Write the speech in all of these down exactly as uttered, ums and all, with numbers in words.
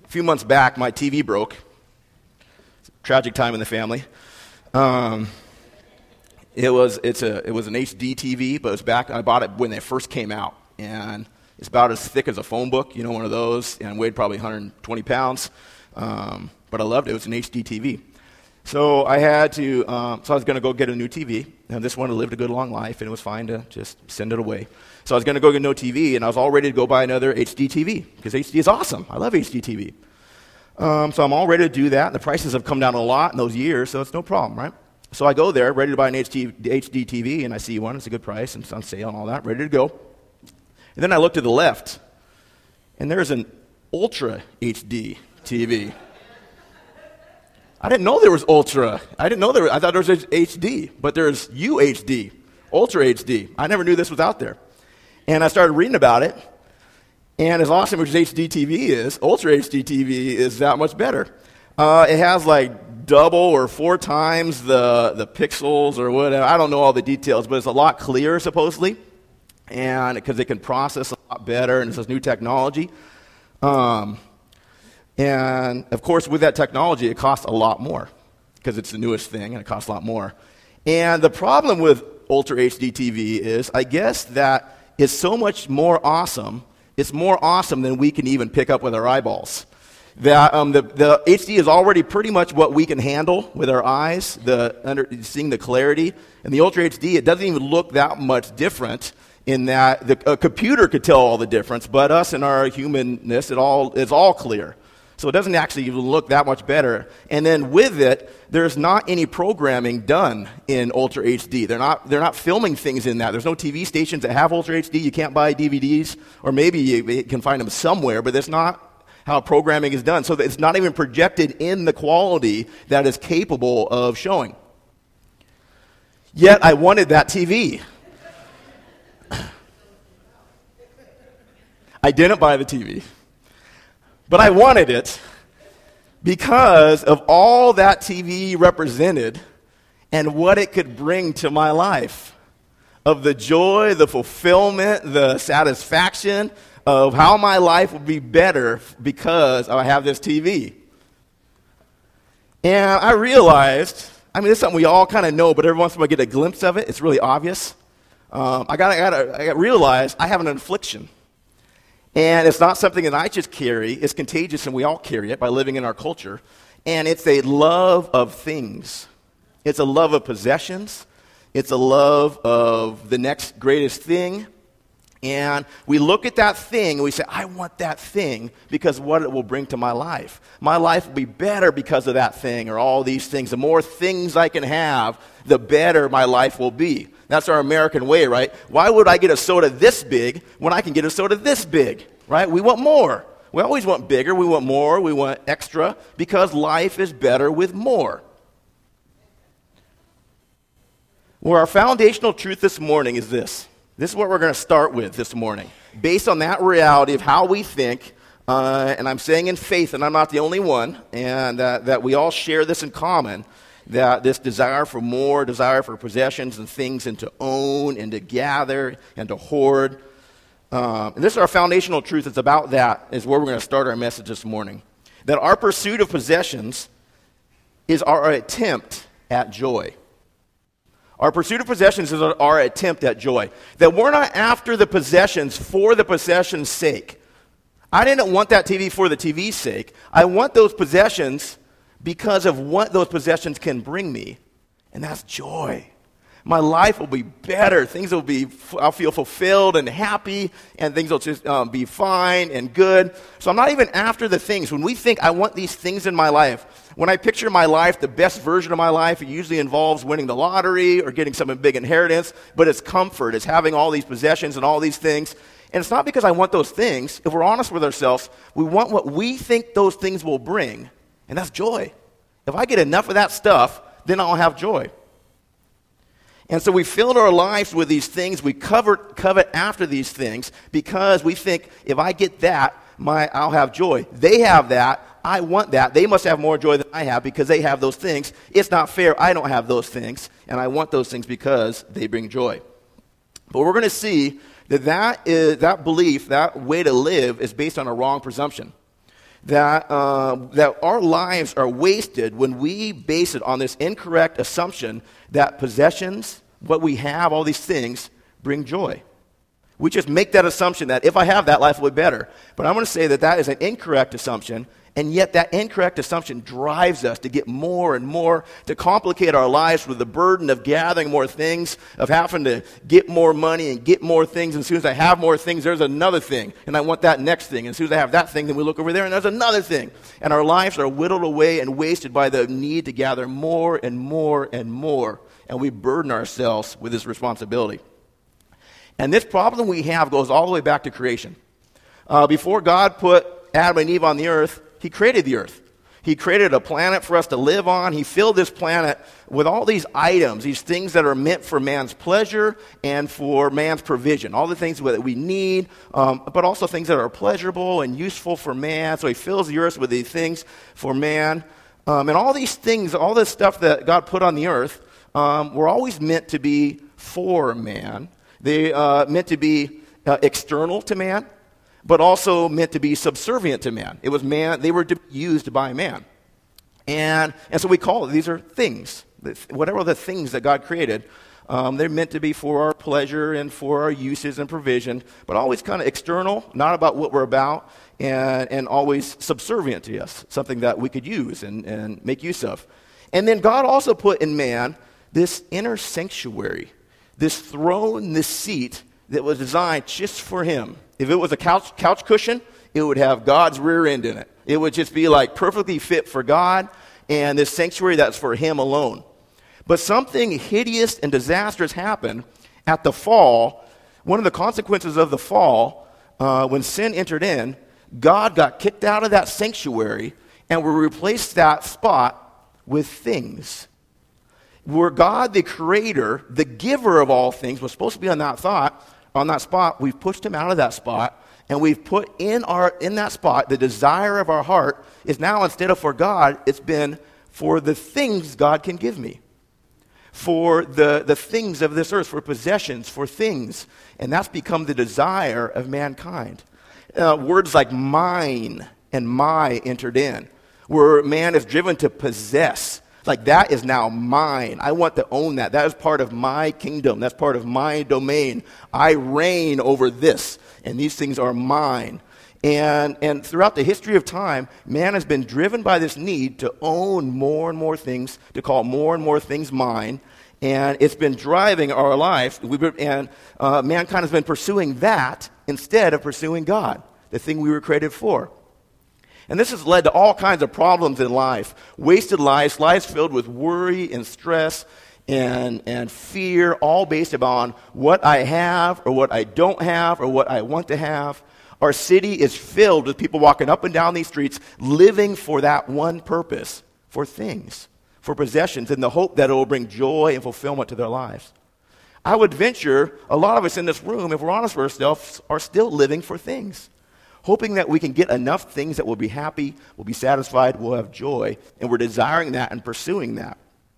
few months back, my T V broke. Tragic time in the family. Um, it was it's a it was an H D T V, but it was back. I bought it when they first came out, and it's about as thick as a phone book, you know, one of those, and weighed probably one hundred twenty pounds. Um, but I loved it. It was an H D T V. So I had to. Um, so I was going to go get a new T V, and this one had lived a good long life, and it was fine to just send it away. So I was going to go get a new T V, and I was all ready to go buy another H D T V because H D is awesome. I love H D T V. Um, so I'm all ready to do that. And the prices have come down a lot in those years, so it's no problem, right? So I go there, ready to buy an H D, H D T V, and I see one. It's a good price, and it's on sale and all that, ready to go. And then I look to the left, and there's an Ultra H D T V. I didn't know there was Ultra. I didn't know there was, I thought there was H D, but there's U H D, Ultra H D. I never knew this was out there. And I started reading about it, and as awesome as H D T V is, Ultra H D T V is that much better. Uh, it has like double or four times the, the pixels or whatever. I don't know all the details, but it's a lot clearer supposedly, and because it can process a lot better, and it's this new technology. Um, and of course, with that technology, it costs a lot more because it's the newest thing, and it costs a lot more. And the problem with Ultra H D T V is, I guess that it's so much more awesome. It's more awesome than we can even pick up with our eyeballs. That um, the, the H D is already pretty much what we can handle with our eyes, the under, seeing the clarity. And the Ultra H D, it doesn't even look that much different in that the, a computer could tell all the difference, but us and our humanness, it all it's all clear. So it doesn't actually even look that much better. And then with it, there's not any programming done in Ultra H D. They're not they're not filming things in that. There's no T V stations that have Ultra H D. You can't buy D V Ds, or maybe you, you can find them somewhere, but that's not how programming is done. So it's not even projected in the quality that is capable of showing. Yet I wanted that T V. I didn't buy the T V. But I wanted it because of all that T V represented and what it could bring to my life. Of the joy, the fulfillment, the satisfaction of how my life would be better because I have this T V. And I realized, I mean, it's something we all kind of know, but every once in a while I get a glimpse of it. It's really obvious. Um, I got I got realized I have an affliction. And it's not something that I just carry. It's contagious, and we all carry it by living in our culture. And it's a love of things. It's a love of possessions. It's a love of the next greatest thing. And we look at that thing, and we say, I want that thing because of what it will bring to my life. My life will be better because of that thing or all these things. The more things I can have, the better my life will be. That's our American way, right? Why would I get a soda this big when I can get a soda this big, right? We want more. We always want bigger. We want more. We want extra because life is better with more. Well, our foundational truth this morning is this. This is what we're going to start with this morning. Based on that reality of how we think, uh, and I'm saying in faith, and I'm not the only one, and uh, that we all share this in common, that this desire for more, desire for possessions and things, and to own and to gather and to hoard. Um, and this is our foundational truth. It's about that is where we're going to start our message this morning. That our pursuit of possessions is our attempt at joy. Our pursuit of possessions is our attempt at joy. That we're not after the possessions for the possession's sake. I didn't want that T V for the T V's sake. I want those possessions because of what those possessions can bring me, and that's joy. My life will be better. Things will be, I'll feel fulfilled and happy, and things will just um, be fine and good. So I'm not even after the things. When we think, I want these things in my life, when I picture my life, the best version of my life, it usually involves winning the lottery or getting some big inheritance, but it's comfort. It's having all these possessions and all these things. And it's not because I want those things. If we're honest with ourselves, we want what we think those things will bring, and that's joy. If I get enough of that stuff, then I'll have joy. And so we filled our lives with these things. We covet, covet after these things because we think, if I get that, my, I'll have joy. They have that. I want that. They must have more joy than I have because they have those things. It's not fair. I don't have those things, and I want those things because they bring joy. But we're going to see that that, is, that belief, that way to live, is based on a wrong presumption. that, uh, that our lives are wasted when we base it on this incorrect assumption that possessions, what we have, all these things, bring joy. We just make that assumption that if I have that, life will be better. But I'm going to say that that is an incorrect assumption, and yet that incorrect assumption drives us to get more and more, to complicate our lives with the burden of gathering more things, of having to get more money and get more things. And as soon as I have more things, there's another thing, and I want that next thing. And as soon as I have that thing, then we look over there, and there's another thing. And our lives are whittled away and wasted by the need to gather more and more and more, and we burden ourselves with this responsibility. And this problem we have goes all the way back to creation. Uh, before God put Adam and Eve on the earth, he created the earth. He created a planet for us to live on. He filled this planet with all these items, these things that are meant for man's pleasure and for man's provision. All the things that we need, um, but also things that are pleasurable and useful for man. So he fills the earth with these things for man. Um, and all these things, all this stuff that God put on the earth, um, were always meant to be for man. They uh, meant to be uh, external to man, but also meant to be subservient to man. It was man; they were used by man, and and so we call it. These are things, whatever the things that God created. Um, they're meant to be for our pleasure and for our uses and provision, but always kind of external, not about what we're about, and and always subservient to us, something that we could use and and make use of. And then God also put in man this inner sanctuary. This throne, this seat that was designed just for him. If it was a couch, couch cushion, it would have God's rear end in it. It would just be like perfectly fit for God and this sanctuary that's for him alone. But something hideous and disastrous happened at the fall. One of the consequences of the fall, uh, when sin entered in, God got kicked out of that sanctuary and we replaced that spot with things. Where God, the creator, the giver of all things, was supposed to be on that thought, on that spot, we've pushed him out of that spot, and we've put in our in that spot, the desire of our heart is now, instead of for God, it's been for the things God can give me. For the, the things of this earth, for possessions, for things. And that's become the desire of mankind. Uh, words like mine and my entered in, where man is driven to possess. Like, that is now mine. I want to own that. That is part of my kingdom. That's part of my domain. I reign over this, and these things are mine. And, and throughout the history of time, man has been driven by this need to own more and more things, to call more and more things mine. And it's been driving our life. We've been, and uh, mankind has been pursuing that instead of pursuing God, the thing we were created for. And this has led to all kinds of problems in life. Wasted lives, lives filled with worry and stress and, and fear, all based upon what I have or what I don't have or what I want to have. Our city is filled with people walking up and down these streets living for that one purpose, for things, for possessions, in the hope that it will bring joy and fulfillment to their lives. I would venture a lot of us in this room, if we're honest with ourselves, are still living for things. Hoping that we can get enough things that we'll be happy, we'll be satisfied, we'll have joy, and we're desiring that and pursuing that.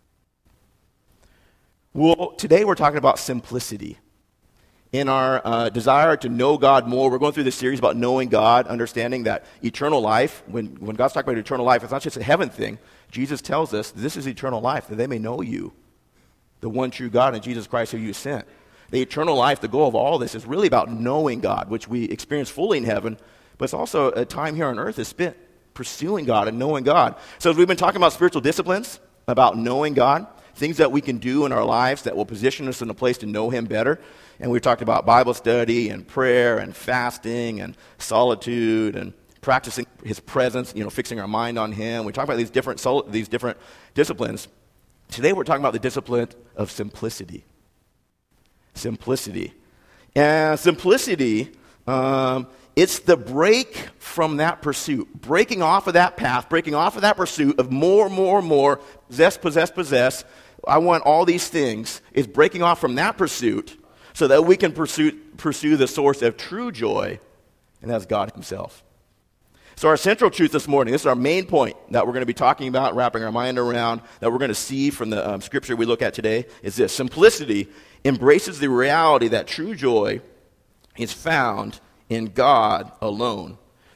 Well, today we're talking about simplicity. In our uh, desire to know God more, we're going through this series about knowing God, understanding that eternal life, when, when God's talking about eternal life, it's not just a heaven thing. Jesus tells us this is eternal life, that they may know you, the one true God, and Jesus Christ who you sent. The eternal life, the goal of all this, is really about knowing God, which we experience fully in heaven, but it's also a time here on earth is spent pursuing God and knowing God. So as we've been talking about spiritual disciplines, about knowing God, things that we can do in our lives that will position us in a place to know him better. And we've talked about Bible study and prayer and fasting and solitude and practicing his presence, you know, fixing our mind on him. We talk about these different sol- these different disciplines. Today we're talking about the discipline of simplicity. Simplicity. And simplicity, um, it's the break from that pursuit, breaking off of that path, breaking off of that pursuit of more, more, more, possess, possess, possess. I want all these things, is breaking off from that pursuit so that we can pursue, pursue the source of true joy, and that's God himself. So our central truth this morning, this is our main point that we're going to be talking about, wrapping our mind around, that we're going to see from the um, scripture we look at today, is this. Simplicity embraces the reality that true joy is found in God alone.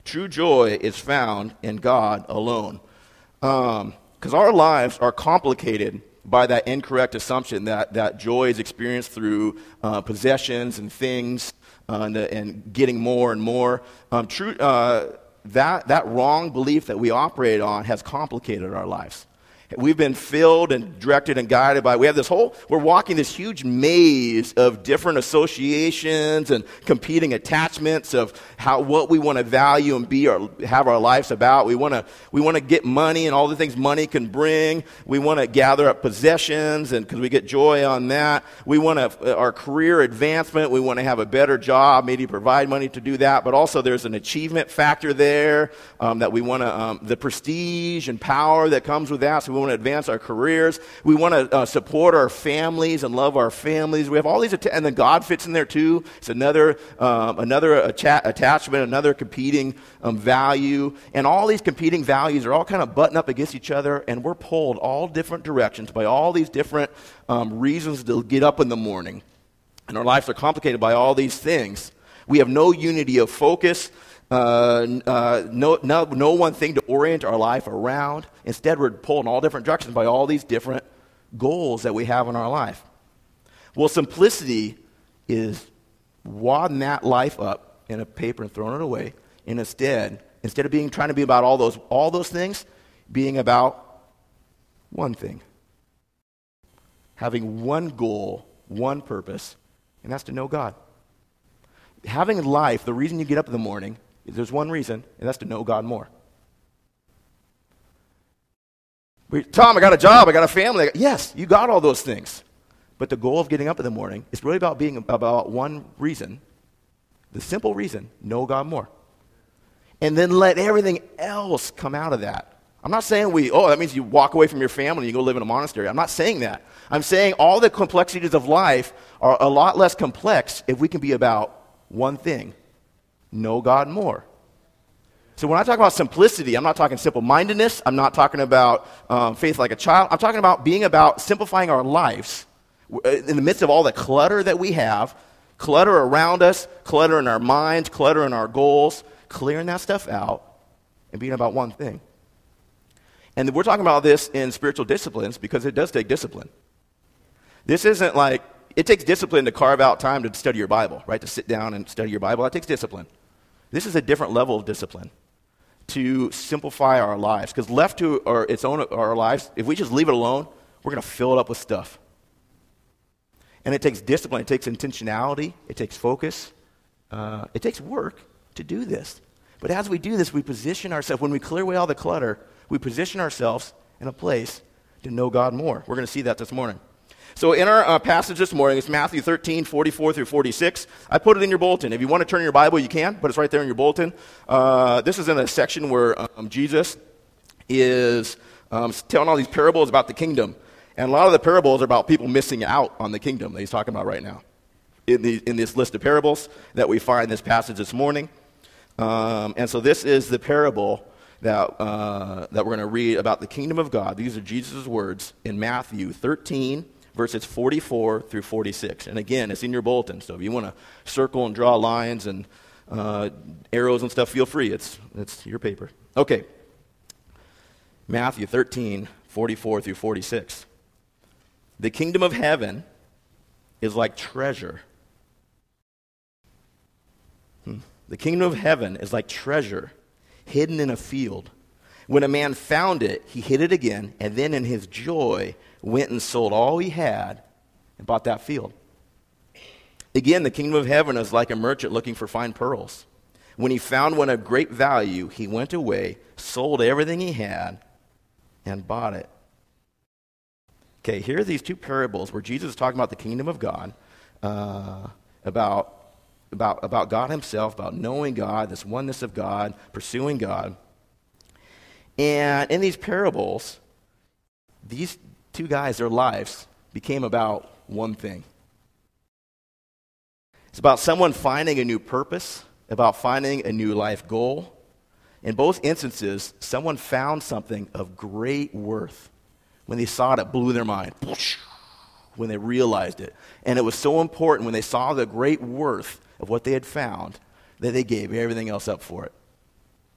True joy is found in God alone. Because um, our lives are complicated by that incorrect assumption that, that joy is experienced through uh, possessions and things uh, and, and getting more and more. Um, true, uh, that, that wrong belief that we operate on has complicated our lives. We've been filled and directed and guided by, we have this whole, we're walking this huge maze of different associations and competing attachments of how, what we want to value and be or have our lives about. We want to, we want to get money and all the things money can bring. We want to gather up possessions and because we get joy on that. We want to, our career advancement, we want to have a better job, maybe provide money to do that, but also there's an achievement factor there um, that we want to, um, the prestige and power that comes with that. So we want to advance our careers. We want to uh, support our families and love our families. We have all these, att- and then God fits in there too. It's another um, another atta- attachment, another competing um, value. And all these competing values are all kind of butting up against each other, and we're pulled all different directions by all these different um, reasons to get up in the morning. And our lives are complicated by all these things. We have no unity of focus. Uh, uh, no, no, no one thing to orient our life around. Instead, we're pulled in all different directions by all these different goals that we have in our life. Well, simplicity is wadding that life up in a paper and throwing it away. And instead, instead of being trying to be about all those all those things, being about one thing, having one goal, one purpose, and that's to know God. Having life, the reason you get up in the morning. There's one reason, and that's to know God more. We, Tom, I got a job, I got a family. Yes, you got all those things. But the goal of getting up in the morning is really about being about one reason. The simple reason, know God more. And then let everything else come out of that. I'm not saying we, oh, that means you walk away from your family and you go live in a monastery. I'm not saying that. I'm saying all the complexities of life are a lot less complex if we can be about one thing. Know God more. So when I talk about simplicity, I'm not talking simple-mindedness. I'm not talking about um, faith like a child. I'm talking about being about simplifying our lives in the midst of all the clutter that we have, clutter around us, clutter in our minds, clutter in our goals, clearing that stuff out and being about one thing. And we're talking about this in spiritual disciplines because it does take discipline. This isn't like, it takes discipline to carve out time to study your Bible, right? To sit down and study your Bible. That takes discipline. This is a different level of discipline to simplify our lives. Because left to our, its own our lives, if we just leave it alone, we're going to fill it up with stuff. And it takes discipline. It takes intentionality. It takes focus. Uh, it takes work to do this. But as we do this, we position ourselves, when we clear away all the clutter, we position ourselves in a place to know God more. We're going to see that this morning. So in our uh, passage this morning, it's Matthew thirteen, forty-four through forty-six. I put it in your bulletin. If you want to turn in your Bible, you can, but it's right there in your bulletin. Uh, this is in a section where um, Jesus is um, telling all these parables about the kingdom. And a lot of the parables are about people missing out on the kingdom that he's talking about right now. In, the, in this list of parables that we find in this passage this morning. Um, and so this is the parable that, uh, that we're going to read about the kingdom of God. These are Jesus' words in Matthew thirteen, verses forty-four through forty-six. And again, it's in your bulletin, so if you want to circle and draw lines and uh, arrows and stuff, feel free. It's, it's your paper. Okay. Matthew thirteen, forty-four through forty-six. The kingdom of heaven is like treasure. Hmm. The kingdom of heaven is like treasure hidden in a field. When a man found it, he hid it again, and then in his joy went and sold all he had and bought that field. Again, the kingdom of heaven is like a merchant looking for fine pearls. When he found one of great value, he went away, sold everything he had, and bought it. Okay, here are these two parables where Jesus is talking about the kingdom of God, uh, about, about, about God himself, about knowing God, this oneness of God, pursuing God. And in these parables, these two guys, their lives became about one thing. It's about someone finding a new purpose, about finding a new life goal. In both instances, someone found something of great worth. When they saw it, it blew their mind. When they realized it. And it was so important when they saw the great worth of what they had found that they gave everything else up for it.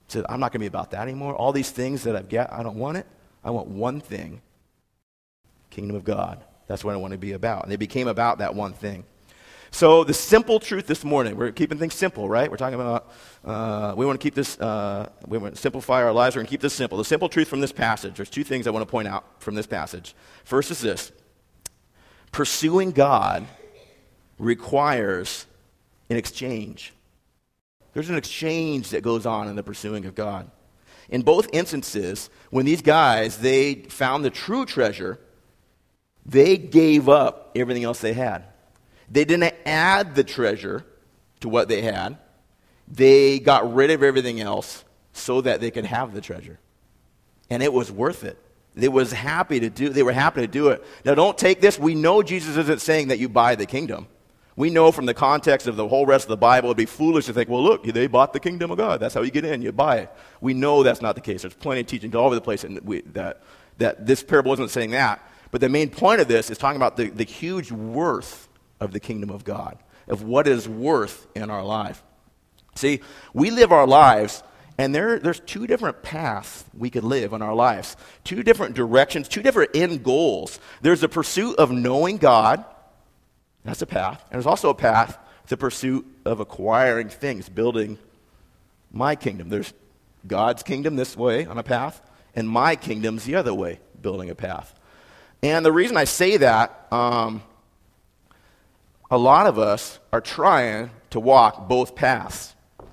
Said, I'm not going to be about that anymore. All these things that I've got, I don't want it. I want one thing, kingdom of God. That's what I want to be about. And they became about that one thing. So the simple truth this morning, we're keeping things simple, right? We're talking about, uh, we want to keep this, uh, we want to simplify our lives. We're going to keep this simple. The simple truth from this passage, there's two things I want to point out from this passage. First is this: pursuing God requires an exchange. There's an exchange that goes on in the pursuing of God. In both instances, when these guys, they found the true treasure, they gave up everything else they had. They didn't add the treasure to what they had. They got rid of everything else so that they could have the treasure. And it was worth it. They was happy to do, they were happy to do it. Now don't take this. We know Jesus isn't saying that you buy the kingdom. We know from the context of the whole rest of the Bible, it would be foolish to think, well, look, they bought the kingdom of God. That's how you get in. You buy it. We know that's not the case. There's plenty of teaching all over the place and we, that, that this parable isn't saying that. But the main point of this is talking about the, the huge worth of the kingdom of God, of what it is worth in our life. See, we live our lives, and there, there's two different paths we could live in our lives, two different directions, two different end goals. There's the pursuit of knowing God. That's a path. And there's also a path, the pursuit of acquiring things, building my kingdom. There's God's kingdom this way on a path, and my kingdom's the other way, building a path. And the reason I say that, um, a lot of us are trying to walk both paths.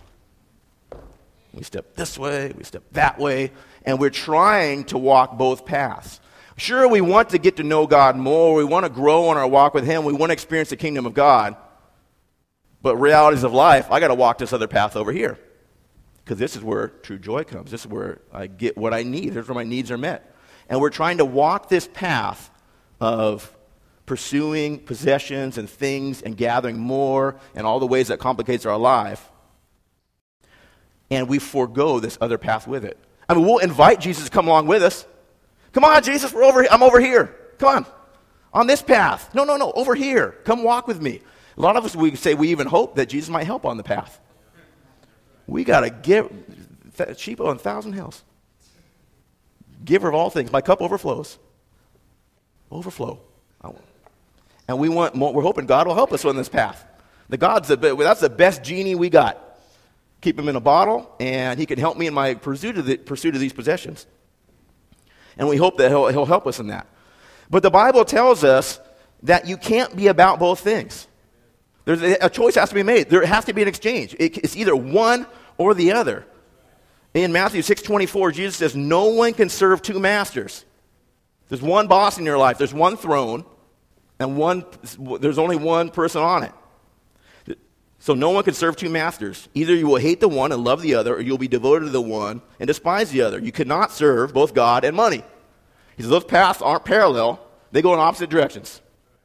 We step this way, we step that way, and we're trying to walk both paths. Sure, we want to get to know God more, we want to grow in our walk with Him, we want to experience the kingdom of God, but realities of life, I got to walk this other path over here, because this is where true joy comes. This is where I get what I need. This is where my needs are met. And we're trying to walk this path of pursuing possessions and things and gathering more and all the ways that complicates our life. And we forego this other path with it. I mean, we'll invite Jesus to come along with us. Come on, Jesus, we're over here. I'm over here. Come on. On this path. No, no, no, over here. Come walk with me. A lot of us, we say we even hope that Jesus might help on the path. We got to give, sheep on a thousand hills. Giver of all things. My cup overflows. Overflow. And we want more, we're hoping God will help us on this path. The God's the, that's the best genie we got. Keep him in a bottle, and he can help me in my pursuit of, the, pursuit of these possessions. And we hope that he'll, he'll help us in that. But the Bible tells us that you can't be about both things. There's a, a choice has to be made. There has to be an exchange. It, it's either one or the other. In Matthew six twenty-four, Jesus says, no one can serve two masters. There's one boss in your life. There's one throne. And one, there's only one person on it. So no one can serve two masters. Either you will hate the one and love the other, or you'll be devoted to the one and despise the other. You cannot serve both God and money. He says those paths aren't parallel. They go in opposite directions.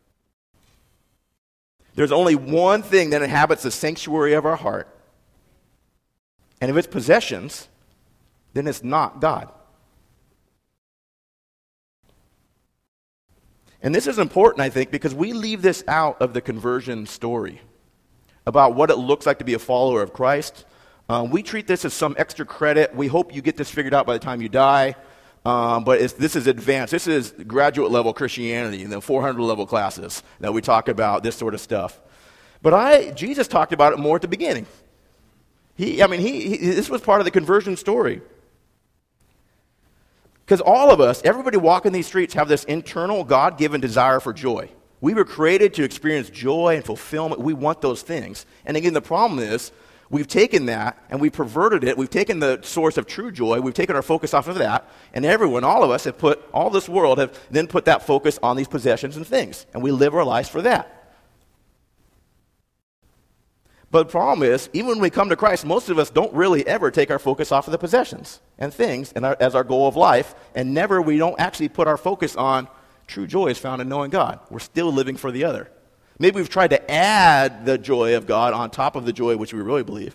There's only one thing that inhabits the sanctuary of our heart. And if it's possessions, then it's not God. And this is important, I think, because we leave this out of the conversion story about what it looks like to be a follower of Christ. Um, we treat this as some extra credit. We hope you get this figured out by the time you die. Um, but it's, this is advanced. This is graduate level Christianity in the four hundred level classes that we talk about this sort of stuff. But I, Jesus talked about it more at the beginning. He, I mean, he, he this was part of the conversion story. Because all of us, everybody walking these streets, have this internal God-given desire for joy. We were created to experience joy and fulfillment. We want those things. And again, the problem is, we've taken that and we've perverted it. We've taken the source of true joy. We've taken our focus off of that. And everyone, all of us, have put, all this world have then put that focus on these possessions and things. And we live our lives for that. But the problem is, even when we come to Christ, most of us don't really ever take our focus off of the possessions and things and our, as our goal of life, and never, we don't actually put our focus on true joy is found in knowing God. We're still living for the other. Maybe we've tried to add the joy of God on top of the joy which we really believe.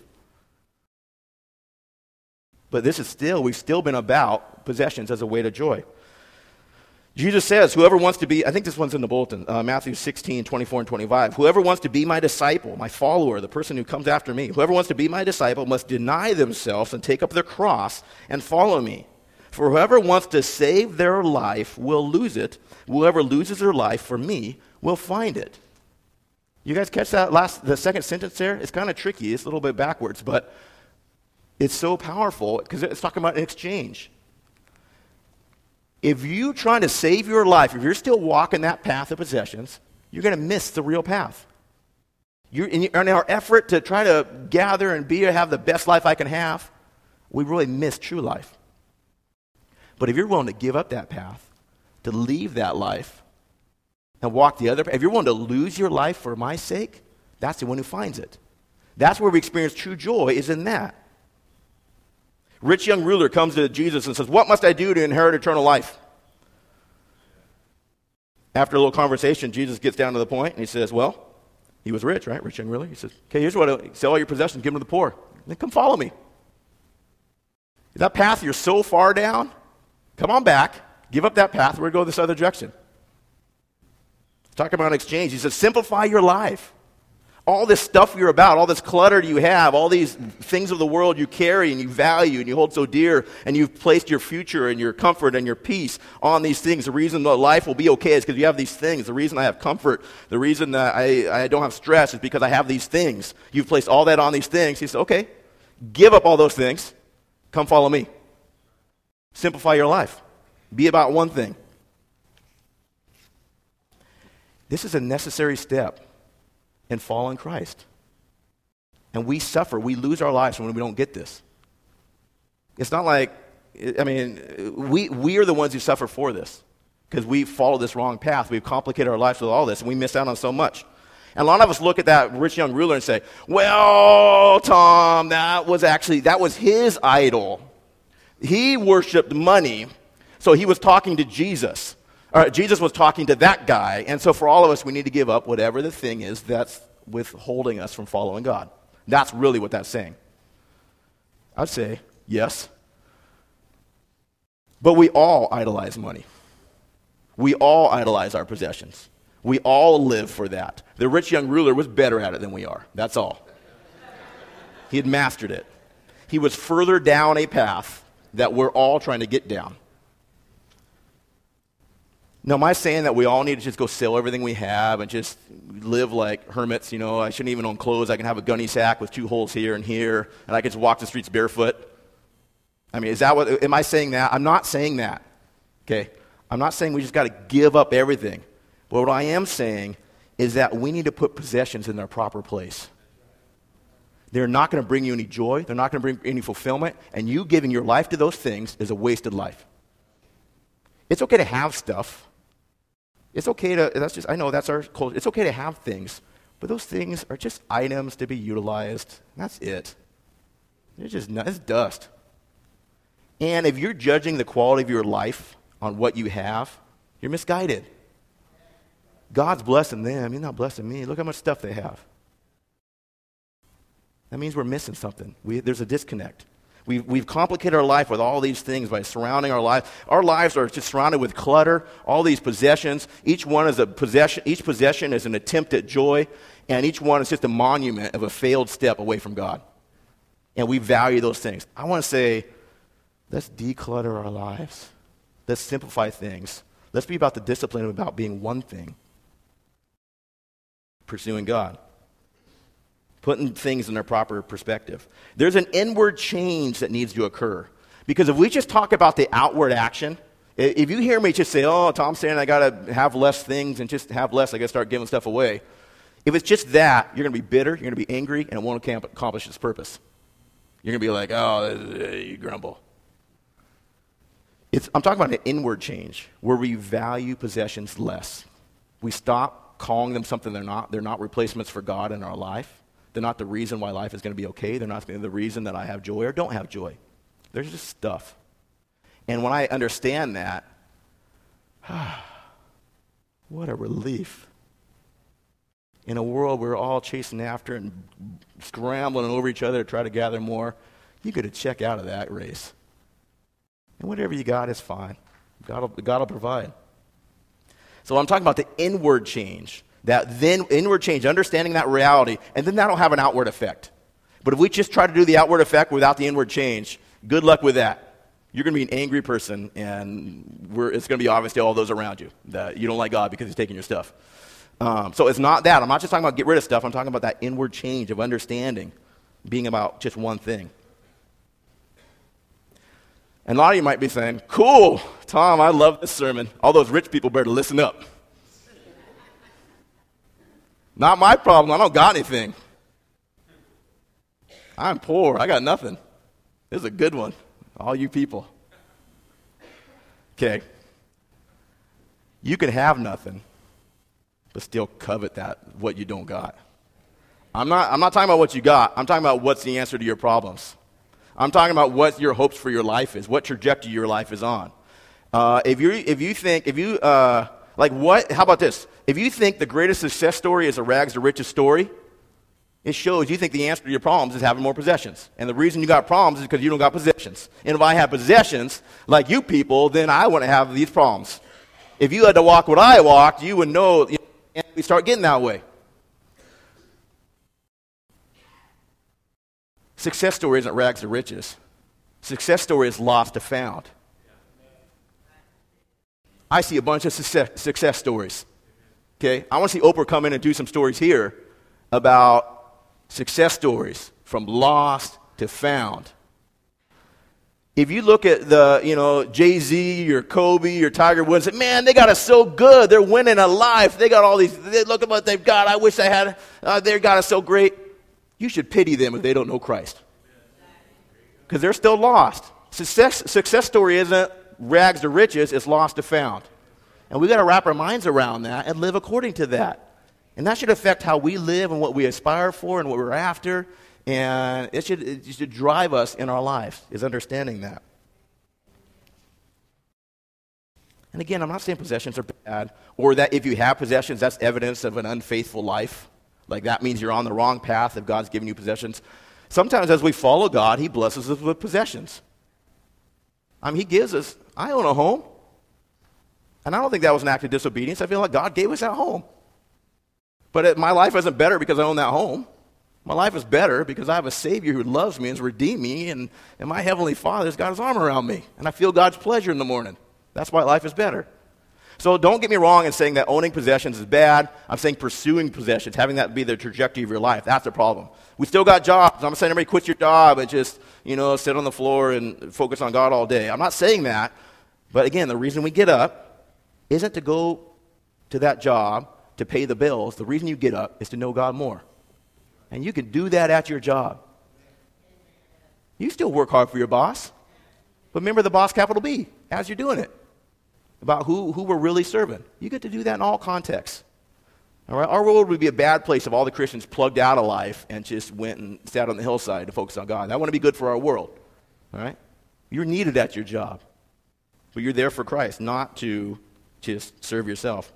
But this is still, we've still been about possessions as a way to joy. Jesus says, whoever wants to be, I think this one's in the bulletin, uh, Matthew sixteen, twenty-four and twenty-five. Whoever wants to be my disciple, my follower, the person who comes after me, whoever wants to be my disciple must deny themselves and take up their cross and follow me. For whoever wants to save their life will lose it. Whoever loses their life for me will find it. You guys catch that last, the second sentence there? It's kind of tricky. It's a little bit backwards, but it's so powerful because it's talking about an exchange. If you're trying to save your life, if you're still walking that path of possessions, you're going to miss the real path. You're, in, in our effort to try to gather and be or have the best life I can have, we really miss true life. But if you're willing to give up that path, to leave that life, and walk the other path, if you're willing to lose your life for my sake, that's the one who finds it. That's where we experience true joy, is in that. Rich young ruler comes to Jesus and says, what must I do to inherit eternal life? After a little conversation, Jesus gets down to the point and he says, well, he was rich, right? Rich young ruler. He says, okay, here's what, I, sell all your possessions, give them to the poor. Then come follow me. That path you're so far down, come on back, give up that path, we're going to go this other direction. Talking about an exchange. He says, simplify your life. All this stuff you're about, all this clutter you have, all these things of the world you carry and you value and you hold so dear, and you've placed your future and your comfort and your peace on these things. The reason that life will be okay is because you have these things. The reason I have comfort, the reason that I, I don't have stress is because I have these things. You've placed all that on these things. He says, okay, give up all those things. Come follow me. Simplify your life. Be about one thing. This is a necessary step in following Christ. And we suffer. We lose our lives when we don't get this. It's not like, I mean, we, we are the ones who suffer for this because we follow this wrong path. We've complicated our lives with all this, and we miss out on so much. And a lot of us look at that rich young ruler and say, well, Tom, that was actually, that was his idol. He worshiped money, so he was talking to Jesus. Or Jesus was talking to that guy, and so for all of us, we need to give up whatever the thing is that's withholding us from following God. That's really what that's saying. I'd say, yes. But we all idolize money. We all idolize our possessions. We all live for that. The rich young ruler was better at it than we are. That's all. He had mastered it. He was further down a path that we're all trying to get down. Now, am I saying that we all need to just go sell everything we have and just live like hermits? You know, I shouldn't even own clothes. I can have a gunny sack with two holes here and here, and I can just walk the streets barefoot. I mean, is that what, am I saying that? I'm not saying that, okay? I'm not saying we just got to give up everything. But what I am saying is that we need to put possessions in their proper place. They're not going to bring you any joy. They're not going to bring any fulfillment. And you giving your life to those things is a wasted life. It's okay to have stuff. It's okay to, that's just, I know that's our culture. It's okay to have things. But those things are just items to be utilized. That's it. They're just, it's dust. And if you're judging the quality of your life on what you have, you're misguided. God's blessing them. He's not blessing me. Look how much stuff they have. That means we're missing something. We, there's a disconnect. We've, we've complicated our life with all these things by surrounding our life. Our lives are just surrounded with clutter, all these possessions. Each one is a possession. Each possession is an attempt at joy, and each one is just a monument of a failed step away from God. And we value those things. I want to say, let's declutter our lives. Let's simplify things. Let's be about the discipline of about being one thing. Pursuing God. Putting things in their proper perspective. There's an inward change that needs to occur. Because if we just talk about the outward action, if you hear me just say, oh, Tom's saying I got to have less things and just have less, I got to start giving stuff away. If it's just that, you're going to be bitter, you're going to be angry, and it won't accomplish its purpose. You're going to be like, oh, you grumble. It's, I'm talking about an inward change where we value possessions less. We stop calling them something they're not. They're not replacements for God in our life. They're not the reason why life is going to be okay. They're not the reason that I have joy or don't have joy. They're just stuff. And when I understand that, what a relief. In a world where we're all chasing after and scrambling over each other to try to gather more, you get to check out of that race. And whatever you got is fine. God will, God will provide. So I'm talking about the inward change, that then inward change, understanding that reality, and then that'll have an outward effect. But if we just try to do the outward effect without the inward change, good luck with that. You're going to be an angry person, and we're, it's going to be obvious to all those around you that you don't like God because he's taking your stuff. Um, so it's not that. I'm not just talking about get rid of stuff. I'm talking about that inward change of understanding being about just one thing. And a lot of you might be saying, cool, Tom, I love this sermon. All those rich people better listen up. Not my problem. I don't got anything. I'm poor. I got nothing. This is a good one. All you people. Okay. You can have nothing, but still covet that, what you don't got. I'm not, I'm not talking about what you got. I'm talking about what's the answer to your problems. I'm talking about what your hopes for your life is, what trajectory your life is on. Uh, if you if you think, if you, uh, like what, how about this? If you think the greatest success story is a rags to riches story, it shows you think the answer to your problems is having more possessions. And the reason you got problems is because you don't got possessions. And if I have possessions, like you people, then I wouldn't have these problems. If you had to walk what I walked, you would know, you know, and we start getting that way. Success story isn't rags to riches. Success story is lost to found. I see a bunch of success, success stories. Okay, I want to see Oprah come in and do some stories here about success stories from lost to found. If you look at the, you know, Jay-Z or Kobe or Tiger Woods, man, they got it so good. They're winning a life. They got all these, they, look at what they've got. I wish I had, uh, they got it so great. You should pity them if they don't know Christ. Because they're still lost. Success, success story isn't rags to riches, it's lost to found. And we've got to wrap our minds around that and live according to that. And that should affect how we live and what we aspire for and what we're after. And it should, it should drive us in our lives, is understanding that. And again, I'm not saying possessions are bad, or that if you have possessions, that's evidence of an unfaithful life. Like that means you're on the wrong path if God's given you possessions. Sometimes as we follow God, he blesses us with possessions. I mean, he gives us, I own a home. And I don't think that was an act of disobedience. I feel like God gave us that home. But it, my life isn't better because I own that home. My life is better because I have a Savior who loves me and has redeemed me, and, and my Heavenly Father's got his arm around me. And I feel God's pleasure in the morning. That's why life is better. So don't get me wrong in saying that owning possessions is bad. I'm saying pursuing possessions, having that be the trajectory of your life. That's the problem. We still got jobs. I'm not saying everybody quit your job and just, you know, sit on the floor and focus on God all day. I'm not saying that. But again, the reason we get up isn't to go to that job to pay the bills. The reason you get up is to know God more. And you can do that at your job. You still work hard for your boss. But remember the boss, capital B, as you're doing it. About who, who we're really serving. You get to do that in all contexts. All right? Our world would be a bad place if all the Christians plugged out of life and just went and sat on the hillside to focus on God. That wouldn't be good for our world. All right? You're needed at your job. But you're there for Christ, not to just serve yourself.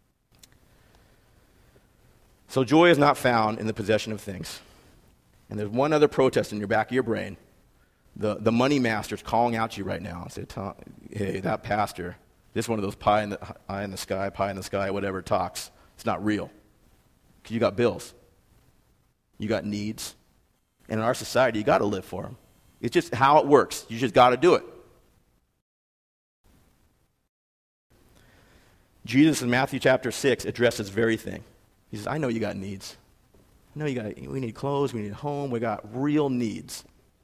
So joy is not found in the possession of things. And there's one other protest in your back of your brain. The, the money master's calling out to you right now and say, hey, that pastor, this is one of those pie in the, eye in the sky, pie in the sky, whatever talks. It's not real. Because you got bills. You got needs. And in our society, you got to live for them. It's just how it works. You just got to do it. Jesus in Matthew chapter six addressed this very thing. He says, I know you got needs. I know you got, we need clothes, we need a home, we got real needs.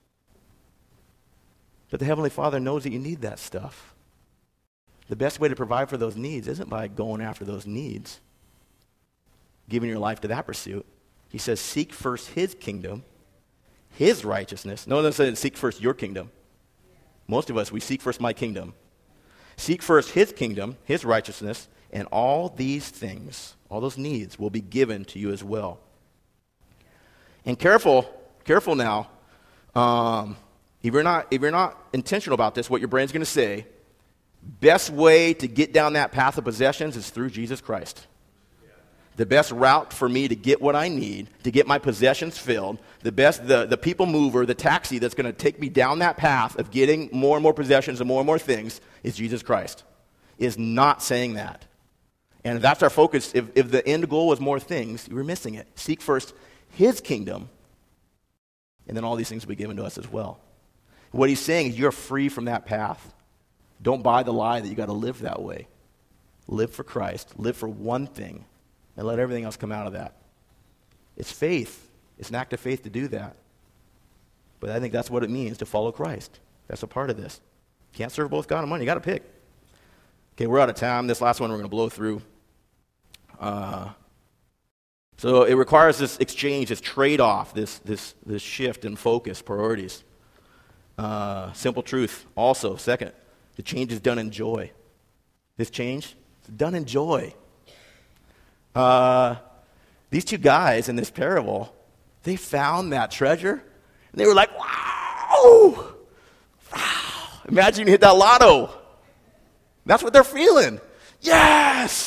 But the Heavenly Father knows that you need that stuff. The best way to provide for those needs isn't by going after those needs, giving your life to that pursuit. He says, seek first his kingdom, his righteousness. No one says seek first your kingdom. Most of us, we seek first my kingdom. Seek first his kingdom, his righteousness, and all these things, all those needs will be given to you as well. And careful, careful now, um, if you're not, if you're not intentional about this, what your brain's going to say, best way to get down that path of possessions is through Jesus Christ. The best route for me to get what I need, to get my possessions filled, the best, the, the people mover, the taxi that's going to take me down that path of getting more and more possessions and more and more things is Jesus Christ. Is not saying that. And if that's our focus, if, if the end goal was more things, we're missing it. Seek first his kingdom, and then all these things will be given to us as well. What he's saying is you're free from that path. Don't buy the lie that you got to live that way. Live for Christ. Live for one thing, and let everything else come out of that. It's faith. It's an act of faith to do that. But I think that's what it means to follow Christ. That's a part of this. You can't serve both God and money. You got to pick. Okay, we're out of time. This last one we're going to blow through. Uh, so it requires this exchange, this trade-off, this this this shift in focus, priorities. Uh, simple truth. Also, second, the change is done in joy. This change is done in joy. Uh, these two guys in this parable, they found that treasure, and they were like, wow! Wow! Imagine you hit that lotto. That's what they're feeling. Yes!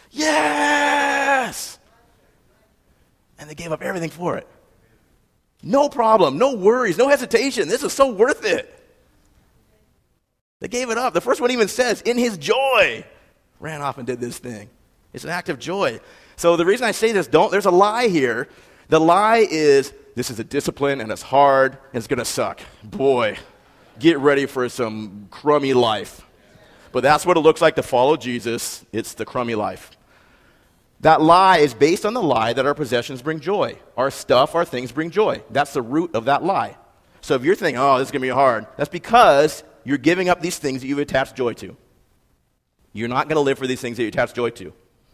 Yes! And they gave up everything for it. No problem, no worries, no hesitation. This is so worth it. They gave it up. The first one even says, in his joy, ran off and did this thing. It's an act of joy. So the reason I say this, don't, there's a lie here. The lie is, this is a discipline and it's hard and it's going to suck. Boy, get ready for some crummy life. But that's what it looks like to follow Jesus. It's the crummy life. That lie is based on the lie that our possessions bring joy. Our stuff, our things bring joy. That's the root of that lie. So if you're thinking, oh, this is going to be hard, that's because you're giving up these things that you've attached joy to. You're not going to live for these things that you attach joy to.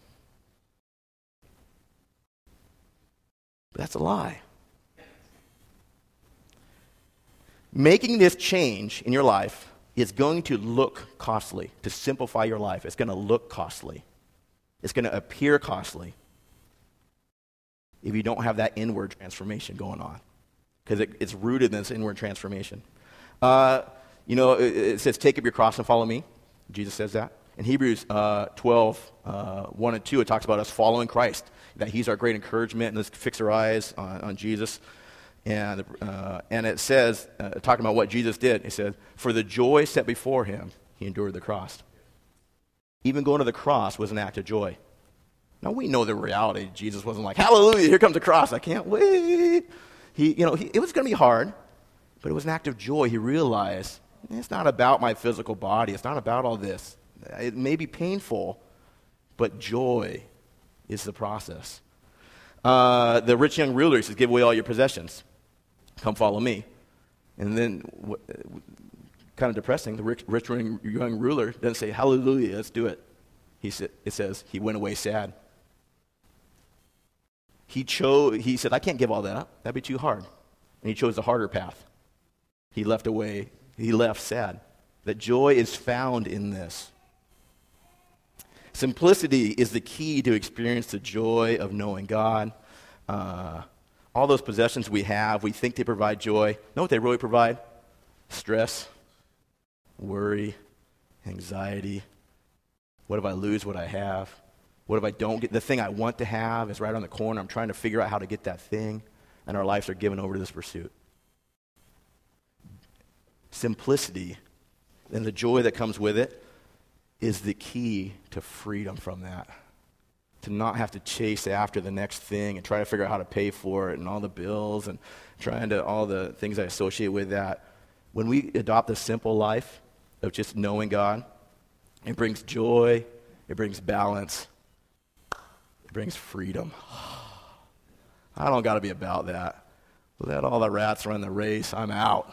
But that's a lie. Making this change in your life is going to look costly. To simplify your life, it's going to look costly. It's going to appear costly if you don't have that inward transformation going on, because it, it's rooted in this inward transformation. Uh, you know, it, it says, take up your cross and follow me. Jesus says that. In Hebrews uh, twelve, uh, one and two, it talks about us following Christ, that he's our great encouragement, and let's fix our eyes on, on Jesus. And, uh, and it says, uh, talking about what Jesus did, it says, for the joy set before him, he endured the cross. Even going to the cross was an act of joy. Now we know the reality. Jesus wasn't like, hallelujah, here comes the cross. I can't wait. He, you know, he, it was going to be hard, but it was an act of joy. He realized it's not about my physical body. It's not about all this. It may be painful, but joy is the process. Uh, the rich young ruler says, give away all your possessions. Come follow me. And then, w- kind of depressing, the rich, rich young ruler doesn't say, hallelujah, let's do it. He sa- it says he went away sad. He chose. He said, I can't give all that up. That'd be too hard. And he chose the harder path. He left away. He left sad. That joy is found in this. Simplicity is the key to experience the joy of knowing God. Uh, all those possessions we have, we think they provide joy. Know what they really provide? Stress, worry, anxiety. What if I lose what I have? What if I don't get the thing I want to have is right on the corner. I'm trying to figure out how to get that thing, and our lives are given over to this pursuit. Simplicity and the joy that comes with it is the key to freedom from that. To not have to chase after the next thing and try to figure out how to pay for it and all the bills and trying to, all the things I associate with that. When we adopt a simple life of just knowing God, it brings joy, it brings balance, it brings freedom. I don't got to be about that. Let all the rats run the race. I'm out.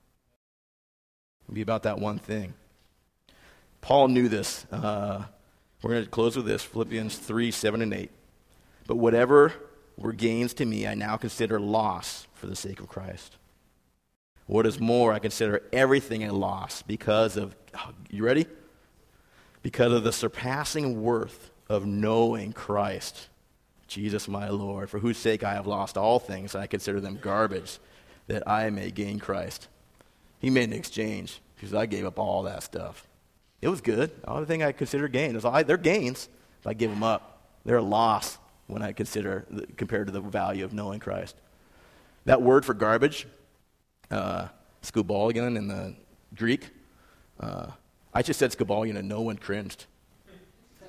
Be about that one thing. Paul knew this. Uh, we're going to close with this, Philippians three, seven, and eight. But whatever were gains to me, I now consider loss for the sake of Christ. What is more, I consider everything a loss because of, oh, you ready? Because of the surpassing worth of knowing Christ, Jesus my Lord, for whose sake I have lost all things, and I consider them garbage, that I may gain Christ. He made an exchange because I gave up all that stuff. It was good. The only thing I consider gain is I, they're gains if I give them up. They're a loss when I consider the, compared to the value of knowing Christ. That word for garbage, uh, skubalion in the Greek, uh, I just said skubalion and no one cringed.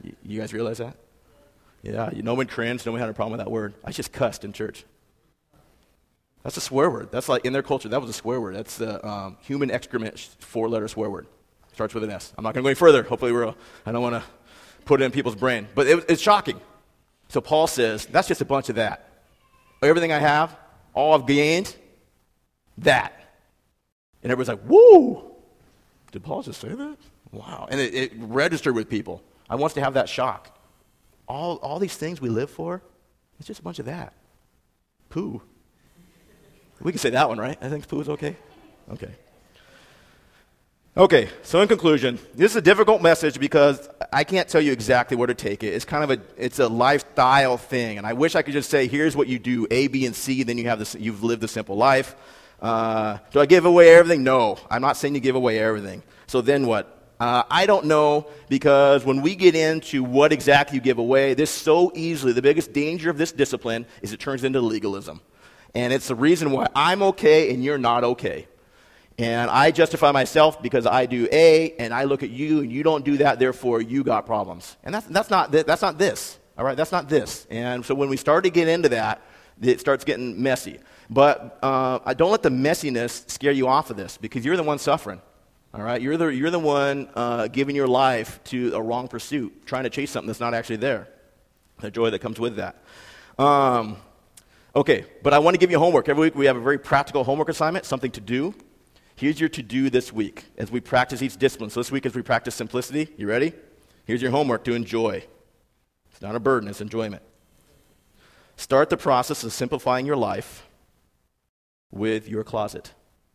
You guys realize that? Yeah, no one cringed, no one had a problem with that word. I just cussed in church. That's a swear word. That's like in their culture, that was a swear word. That's the um, human excrement four-letter swear word. Starts with an S. I'm not going to go any further. Hopefully we're, I don't want to put it in people's brain. But it, it's shocking. So Paul says, that's just a bunch of that. Everything I have, all I've gained, that. And everybody's like, woo! Did Paul just say that? Wow. And it, it registered with people. I want to have that shock. All, all these things we live for, it's just a bunch of that. Poo. We can say that one, right? I think poo is okay? Okay. Okay, so in conclusion, this is a difficult message because I can't tell you exactly where to take it. It's kind of a, it's a lifestyle thing, and I wish I could just say, here's what you do, A, B, and C, then you have this, you've lived a simple life. Uh, do I give away everything? No, I'm not saying you give away everything. So then what? Uh, I don't know, because when we get into what exactly you give away, this so easily, the biggest danger of this discipline is it turns into legalism. And it's the reason why I'm okay and you're not okay. And I justify myself because I do A, and I look at you, and you don't do that, therefore you got problems. And that's, that's, not, that's not this, all right? That's not this. And so when we start to get into that, it starts getting messy. But uh, I don't let the messiness scare you off of this, because you're the one suffering, all right? You're the, you're the one uh, giving your life to a wrong pursuit, trying to chase something that's not actually there, the joy that comes with that. Um, okay, but I want to give you homework. Every week we have a very practical homework assignment, something to do. Here's your to-do this week as we practice each discipline. So this week as we practice simplicity, you ready? Here's your homework to enjoy. It's not a burden, it's enjoyment. Start the process of simplifying your life with your closet.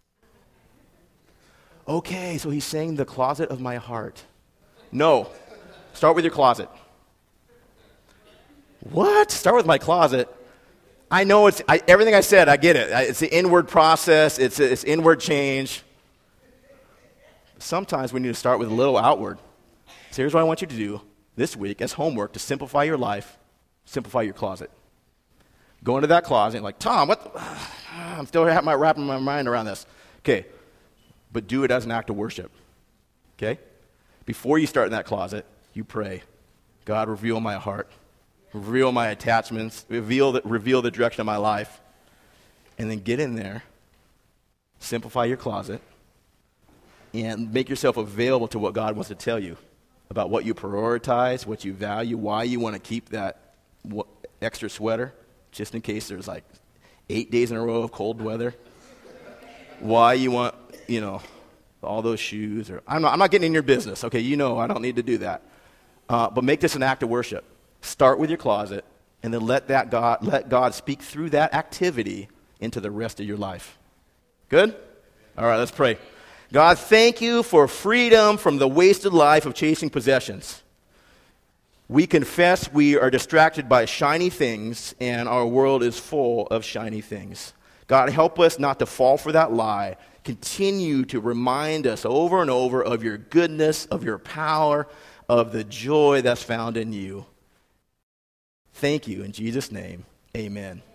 Okay, so he's saying the closet of my heart. No, start with your closet. What? Start with my closet? I know it's, I, everything I said, I get it. It's the inward process. It's, it's inward change. Sometimes we need to start with a little outward. So here's what I want you to do this week as homework to simplify your life, simplify your closet. Go into that closet and like, Tom, what? The, I'm still wrapping my mind around this. Okay, but do it as an act of worship. Okay? Before you start in that closet, you pray, God, reveal my heart. Reveal my attachments, reveal the, reveal the direction of my life, and then get in there, simplify your closet, and make yourself available to what God wants to tell you about what you prioritize, what you value, why you want to keep that w- extra sweater, just in case there's like eight days in a row of cold weather, why you want, you know, all those shoes. Or I'm not, I'm not getting in your business. Okay, you know I don't need to do that. Uh, but make this an act of worship. Start with your closet, and then let that God let God speak through that activity into the rest of your life. Good? All right, let's pray. God, thank you for freedom from the wasted life of chasing possessions. We confess we are distracted by shiny things, and our world is full of shiny things. God, help us not to fall for that lie. Continue to remind us over and over of your goodness, of your power, of the joy that's found in you. Thank you. In Jesus' name, amen.